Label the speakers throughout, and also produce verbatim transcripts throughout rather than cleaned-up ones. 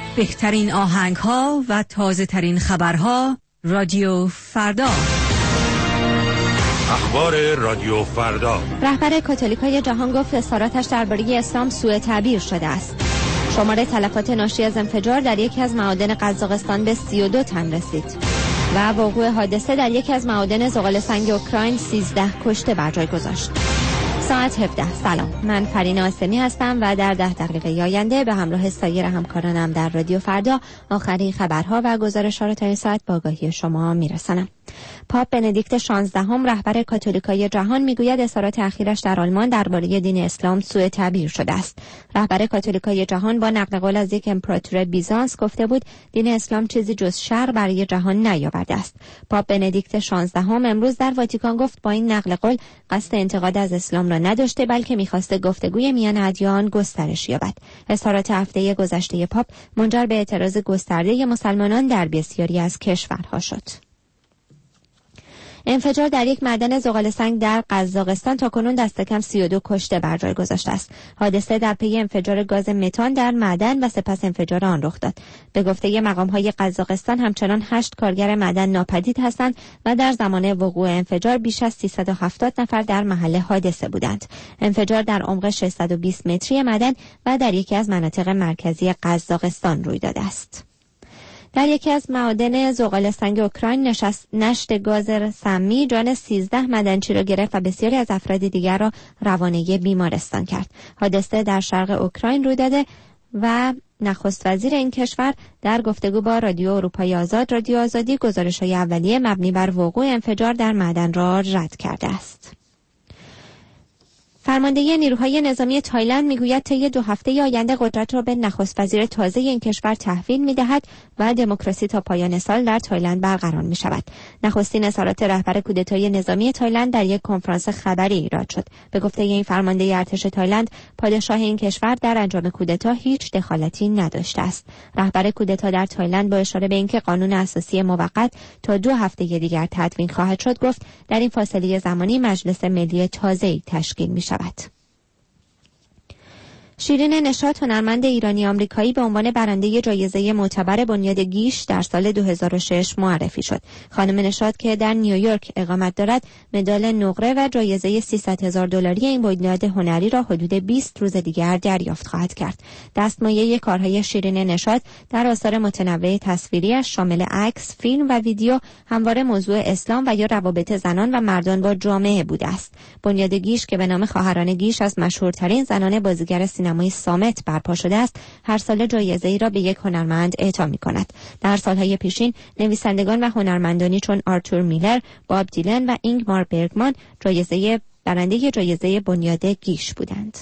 Speaker 1: بهترین آهنگ ها و تازه ترین خبرها. رادیو فردا.
Speaker 2: اخبار رادیو فردا.
Speaker 3: رهبر کاتولیکای جهان گفت اظهاراتش درباره اسلام سوء تعبیر شده است. شمار تلفات ناشی از انفجار در یکی از معادن قزاقستان به سی و دو تن رسید و وقوع حادثه در یکی از معادن زغال سنگ اوکراین سیزده کشته بر جای گذاشت. ساعت هفده. سلام، من فرین آسمی هستم و در ده دقیقه آینده به همراه سایر همکارانم در رادیو فردا آخرین خبرها و گزارش‌ها تا این ساعت با آگاهی شما میرسانم. پاپ بندیکت شانزدهم رهبر کاتولیکای جهان میگوید اظهارات اخیرش در آلمان درباره دین اسلام سوء تعبیر شده است. رهبر کاتولیکای جهان با نقل قول از یک امپراتور بیزانس گفته بود دین اسلام چیزی جز شر برای جهان نیاورده است. پاپ بندیکت شانزدهم امروز در واتیکان گفت با این نقل قول قصد انتقاد از اسلام را نداشته، بلکه می‌خواسته گفتگوی میان ادیان گسترش یابد. اظهارات هفته گذشته پاپ منجر به اعتراض گسترده مسلمانان در بسیاری از کشورها شد. انفجار در یک معدن زغال سنگ در قزاقستان تاکنون دست کم سی و دو کشته بر جای گذاشته است. حادثه در پی انفجار گاز متان در معدن و سپس انفجار آن رخ داد. به گفته مقام‌های قزاقستان همچنان هشت کارگر معدن ناپدید هستند و در زمان وقوع انفجار بیش از سیصد و هفتاد نفر در محل حادثه بودند. انفجار در عمق ششصد و بیست متری معدن و در یکی از مناطق مرکزی قزاقستان روی داده است. در یکی از معادن زغال سنگ اوکراین نشست نشت گاز سمی جان سیزده معدنچی را گرفت و بسیاری از افراد دیگر را روانه بیمارستان کرد. حادثه در شرق اوکراین روی داده و نخست وزیر این کشور در گفتگو با رادیو اروپای آزاد رادیو آزادی گزارش‌های اولیه مبنی بر وقوع انفجار در معدن را رد کرده است. فرمانده نیروهای نظامی تایلند میگوید طی دو هفته آینده قدرت را به نخست وزیر تازه این کشور تحویل می‌دهد و دموکراسی تا پایان سال در تایلند برقرار می‌شود. نخستین اظهارات رهبر کودتای نظامی تایلند در یک کنفرانس خبری ایراد شد. به گفته این فرمانده ارتش تایلند، پادشاه این کشور در انجام کودتا هیچ دخالتی نداشته است. رهبر کودتا در تایلند با اشاره به اینکه قانون اساسی موقت تا دو هفته دیگر تدوین خواهد شد گفت در این فاصله زمانی مجلس ملی تازه‌ای تشکیل می‌شود. شیرین نشاط، هنرمند ایرانی آمریکایی، به عنوان برنده جایزه معتبر بنیاد گیش در سال دو هزار و شش معرفی شد. خانم نشاط که در نیویورک اقامت دارد، مدال نقره و جایزه سیصد هزار دلاری این بنیاد هنری را حدود بیست روز دیگر دریافت خواهد کرد. دستمایه کارهای شیرین نشاط در آثار متنوع تصویریش شامل عکس، فیلم و ویدیو همواره موضوع اسلام و یا روابط زنان و مردان با جامعه بوده است. بنیاد گیش که به نام خواهران گیش از مشهورترین زنان بازیگر سینمایی سامت برپا شده است، هر سال جایزه‌ای را به یک هنرمند اعطا می‌کند. در سالهای پیشین نویسندگان و هنرمندانی چون آرتور میلر، باب دیلن و اینگمار برگمان جایزه برنده جایزه بنیاد گیش بودند.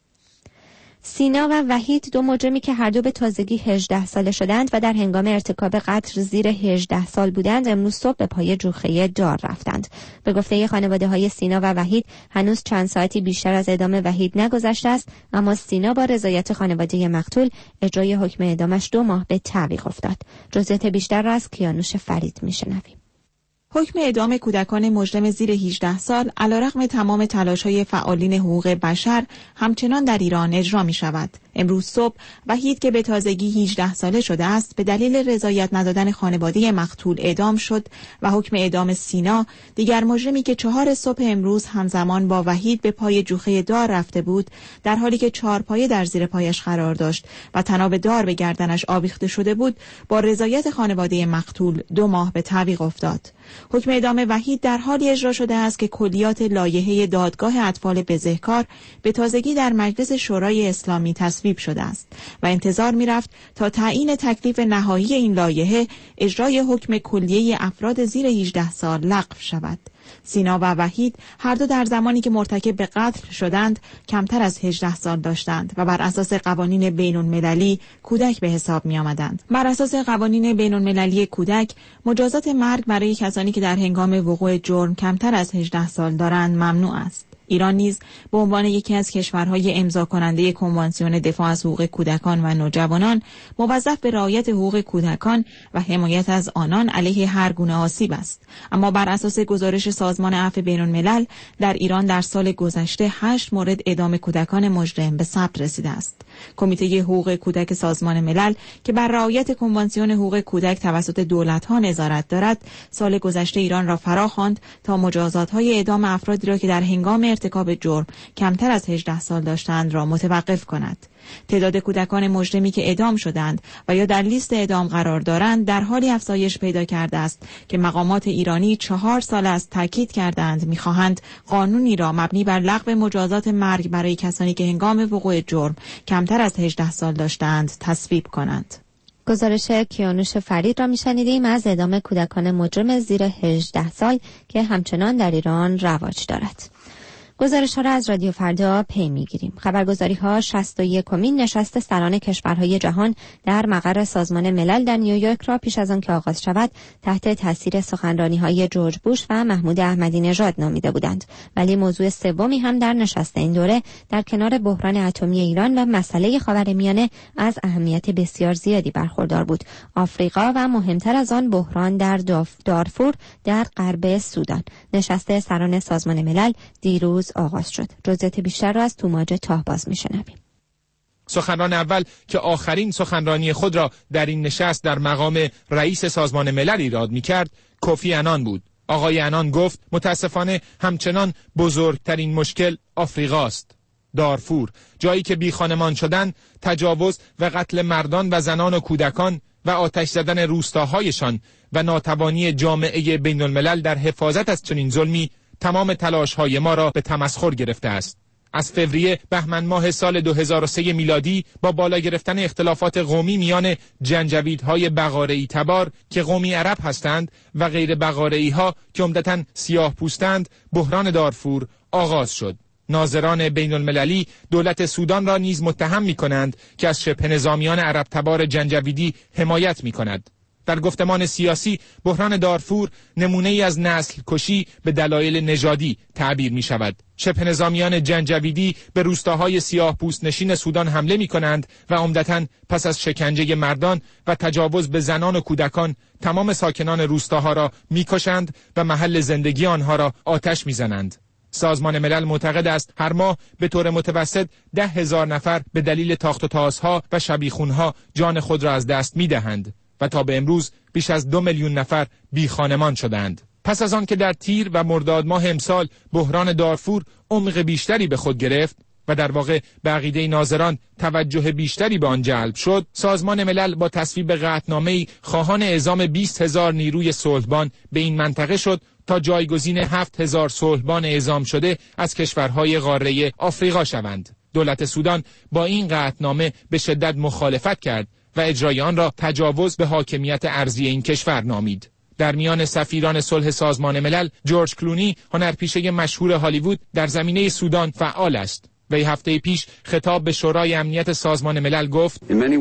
Speaker 3: سینا و وحید، دو مجرمی که هر دو به تازگی هجده ساله شدند و در هنگام ارتکاب قتل زیر هجده سال بودند، امروز صبح به پای جوخه دار رفتند. به گفته خانواده‌های سینا و وحید، هنوز چند ساعتی بیشتر از اعدام وحید نگذشته است، اما سینا با رضایت خانواده مقتول اجرای حکم اعدامش دو ماه به تعویق افتاد. جزئیات بیشتر را از کیانوش فرید میشنویم.
Speaker 4: حکم اعدام کودکان مجرم زیر هجده سال علیرغم تمام تلاش‌های فعالین حقوق بشر همچنان در ایران اجرا می‌شود. امروز صبح وحید که به تازگی هجده ساله شده است به دلیل رضایت ندادن خانواده مقتول اعدام شد و حکم اعدام سینا، دیگر مجرمی که چهار صبح امروز همزمان با وحید به پای جوخه دار رفته بود، در حالی که چهارپایه در زیر پایش قرار داشت و تناب دار به گردنش آویخته شده بود، با رضایت خانواده مقتول دو ماه به تعویق افتاد. حکم اعدام وحید در حالی اجرا شده است که کلیات لایحه دادگاه اطفال بزهکار به تازگی در مجلس شورای اسلامی تصویب شده است و انتظار می‌رفت تا تعیین تکلیف نهایی این لایحه اجرای حکم کلیه افراد زیر هجده سال لغو شود. سینا و وحید هر دو در زمانی که مرتکب به قتل شدند کمتر از هجده سال داشتند و بر اساس قوانین بین‌المللی کودک به حساب می آمدند. بر اساس قوانین بین‌المللی کودک، مجازات مرگ برای کسانی که در هنگام وقوع جرم کمتر از هجده سال دارند ممنوع است. ایران نیز به عنوان یکی از کشورهای امضا کننده کنوانسیون دفاع از حقوق کودکان و نوجوانان موظف به رعایت حقوق کودکان و حمایت از آنان علیه هر گونه آسیب است. اما بر اساس گزارش سازمان عفو بین‌الملل در ایران در سال گذشته هشت مورد اعدام کودکان مجرم به ثبت رسیده است. کمیته حقوق کودک سازمان ملل که بر رعایت کنوانسیون حقوق کودک توسط دولت‌ها نظارت دارد، سال گذشته ایران را فراخواند تا مجازات‌های اعدام افرادی را که در هنگام ارتکاب جرم کمتر از هجده سال داشتند را متوقف کند. تعداد کودکان مجرمی که اعدام شدند و یا در لیست اعدام قرار دارند در حالی افزایش پیدا کرده است که مقامات ایرانی چهار سال است تاکید کردند می‌خواهند قانونی را مبنی بر لغو مجازات مرگ برای کسانی که هنگام وقوع جرم کمتر از هجده سال داشتند تصویب کنند.
Speaker 3: گزارش کیانوش فرید را می‌شنیدیم از اعدام کودکان مجرم زیر هجده سال که همچنان در ایران رواج دارد. گزارش ها را از رادیو فردا پی میگیریم. خبرگزاری ها شصت و یکمین نشست سران کشورهای جهان در مقر سازمان ملل در نیویورک را پیش از آن که آغاز شود تحت تاثیر سخنرانی های جورج بوش و محمود احمدی نژاد نامیده بودند، ولی موضوع سومی هم در نشست این دوره در کنار بحران اتمی ایران و مسئله خاورمیانه از اهمیت بسیار زیادی برخوردار بود: آفریقا و مهمتر از آن بحران در دارفور در غرب سودان. نشست سران سازمان ملل دیروز آغاز شد. جزئیات بیشتر را از توماج تاهباز میشنویم.
Speaker 5: سخنران اول که آخرین سخنرانی خود را در این نشست در مقام رئیس سازمان ملل ایراد می‌کرد، کوفی عنان بود. آقای عنان گفت متاسفانه همچنان بزرگترین مشکل آفریقاست. دارفور، جایی که بی خانمان شدن، تجاوز و قتل مردان و زنان و کودکان و آتش زدن روستاهایشان و ناتوانی جامعه بین الملل در حفاظت از چنین ظلمی تمام تلاش‌های ما را به تمسخر گرفته است. از فوریه بهمن ماه سال دو هزار و سه میلادی با بالا گرفتن اختلافات قومی میان جنجویدهای بقاره‌ای تبار که قومی عرب هستند و غیر بقاره‌ای‌ها که عمدتاً سیاه پوستند، بحران دارفور آغاز شد. ناظران بین المللی دولت سودان را نیز متهم می‌کنند که از شبه نظامیان عرب تبار جنجویدی حمایت می‌کند. در گفتمان سیاسی بحران دارفور نمونه ای از نسل کشی به دلایل نژادی تعبیر می شود. شبه نظامیان جنجویدی به روستاهای سیاه پوست نشین سودان حمله می کنند و عمدتاً پس از شکنجه مردان و تجاوز به زنان و کودکان تمام ساکنان روستاها را می کشند و محل زندگی آنها را آتش می زنند. سازمان ملل معتقد است هر ماه به طور متوسط ده هزار نفر به دلیل تاخت و تازها و شبیخونها جان خود را از دست می دهند و تا به امروز بیش از دو میلیون نفر بی خانمان شدند. پس از آن که در تیر و مرداد ماه امسال بحران دارفور عمق بیشتری به خود گرفت و در واقع به عقیده ناظران توجه بیشتری به آن جلب شد، سازمان ملل با تصویب قطعنامه‌ای خواهان اعزام بیست هزار نیروی صلحبان به این منطقه شد تا جایگزین هفت هزار صلحبان اعزام شده از کشورهای قاره آفریقا شوند. دولت سودان با این قطعنامه به شدت مخالفت کرد و اجرای آن را تجاوز به حاکمیت ارضی این کشور نامید. در میان سفیران صلح سازمان ملل، جورج کلونی، هنرپیشه مشهور هالیوود، در زمینه سودان فعال است. وی هفته پیش خطاب به شورای امنیت سازمان ملل گفت: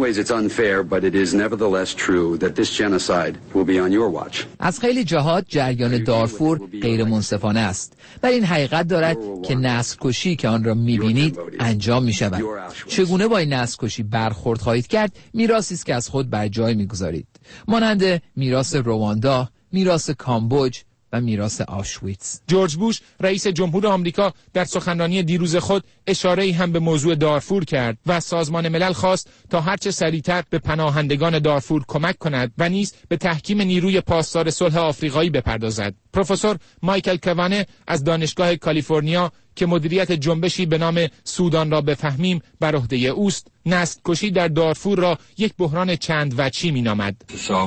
Speaker 6: از خیلی جهات جریان دارفور غیر منصفانه است، ولی این حقیقت دارد که نسل کشی که آن را می‌بینید انجام می‌شود. چگونه با این نسل کشی برخورد خواهید کرد؟ میراثی است که از خود بر جای می‌گذارید، مانند میراث رواندا، میراث کامبوج و میراث آشویتز.
Speaker 5: جورج بوش رئیس جمهور آمریکا در سخنرانی دیروز خود اشاره‌ای هم به موضوع دارفور کرد و سازمان ملل خواست تا هرچه سریعتر به پناهندگان دارفور کمک کند و نیز به تحکیم نیروی پاسدار صلح آفریقایی بپردازد. پروفسور مایکل کوانه از دانشگاه کالیفرنیا که مدیریت جنبشی به نام سودان را بفهمیم بر عهده اوست، نسل کشی در دارفور را یک بحران چند وجهی می‌نامد.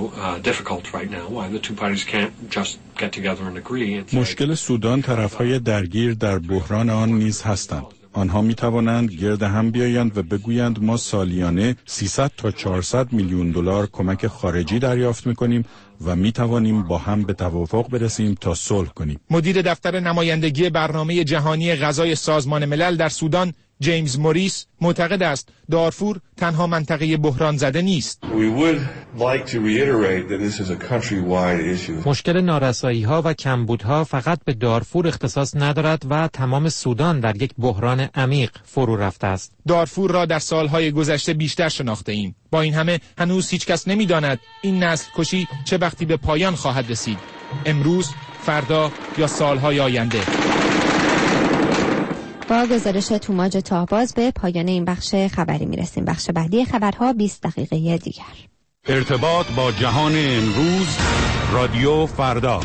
Speaker 7: مشکل سودان طرفهای درگیر در بحران آن نیز هستند. آنها می توانند گرد هم بیایند و بگویند ما سالیانه سیصد تا چهارصد میلیون دلار کمک خارجی دریافت می کنیم و می توانیم با هم به توافق برسیم تا صلح کنیم.
Speaker 5: مدیر دفتر نمایندگی برنامه جهانی غذای سازمان ملل در سودان، جیمز موریس، معتقد است دارفور تنها منطقه بحران زده نیست.
Speaker 8: مشکل نارسایی‌ها و کمبودها فقط به دارفور اختصاص ندارد و تمام سودان در یک بحران عمیق فرو رفته است.
Speaker 5: دارفور را در سالهای گذشته بیشتر شناخته ایم. با این همه هنوز هیچ کس نمی‌داند این نسل کشی چه وقتی به پایان خواهد رسید. امروز، فردا یا سالهای آینده.
Speaker 3: با گزارش توماج تاهباز به پایان این بخش خبری میرسیم. بخش بعدی خبرها بیست دقیقه دیگر.
Speaker 2: ارتباط با جهان امروز، رادیو فردا.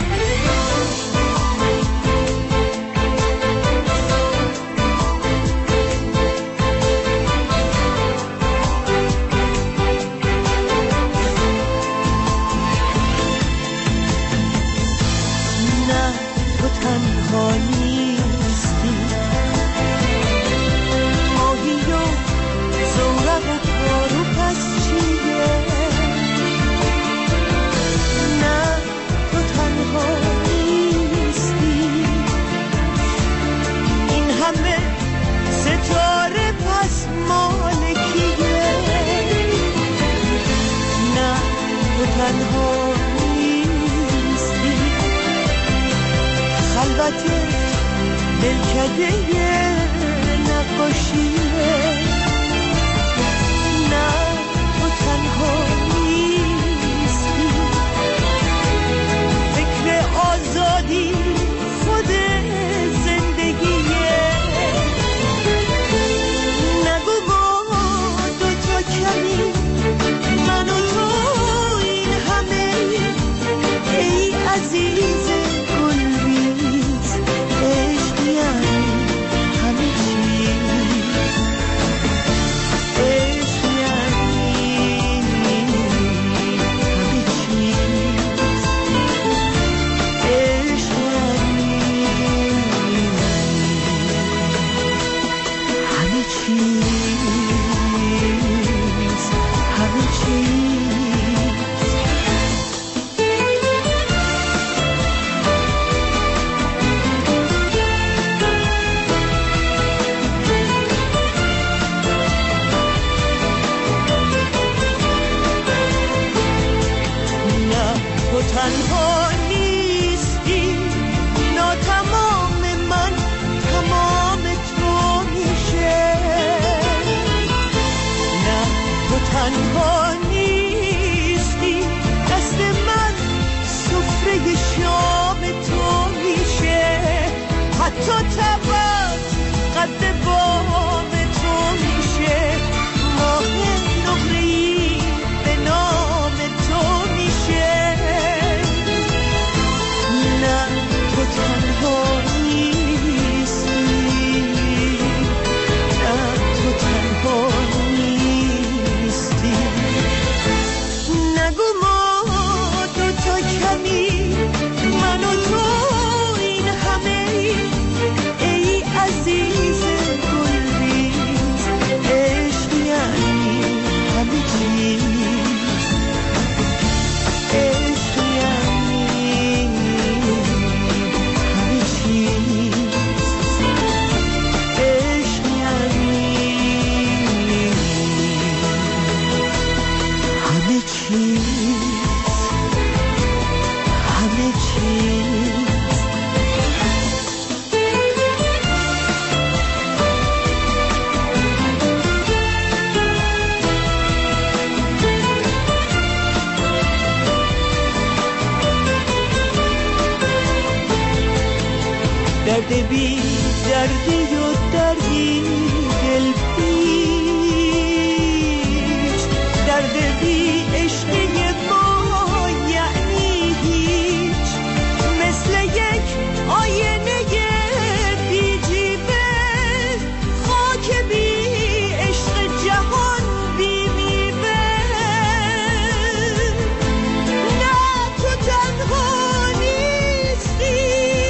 Speaker 9: نه تو تنها نیستی، ماهی و زورق و کارو پس چیه. نه تو تنها نیستی، این همه ستاره پس مال کیه. نه تو تنها خلوتت دلکده نقاشیه. نه تو تنها نیستی، فکر آزادی خود زندگیه. نگو ما دوتا کمی، من و تو این همه، ای عزیز تنها نیستی، ناتمام من تمام تو میشه. نه تو تنها نیستی، دست من سفره شام تو میشه. حتی تبت قد بام تو میشه. ماه نقره‌ای به نام تو میشه. نه تو تنها نیستی، نه تو تنها نیستی. نگو ما دوتا کمی، من و تو این همه، ای عزیز گلریز. عشق یعنی همه چیز، عشق یعنی همه چیز، عشق یعنی همه چیز، همه چیز. درد بی دردی و دردی دل پیچ، درد بی عشقی ما یعنی هیچ. مثل یک آینه بی جیبه، خاک بی عشق جهان بی میوه. نه تو تنها نیستی،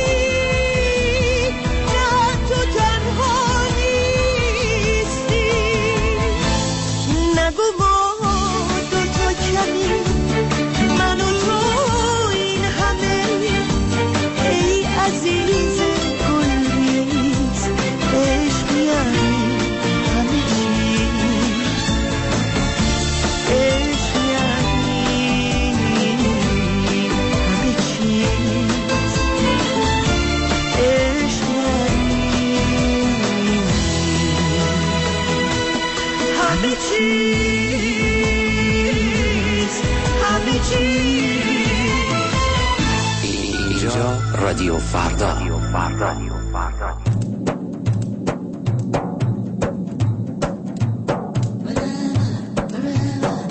Speaker 9: نگو ما دوتا کمی، من و تو این همه، ای عزیز گلریز. عشق یعنی همه چیز، عشق یعنی همه چیز، عشق یعنی همه چیز، همه چیز.
Speaker 10: اینجا رادیو فردا.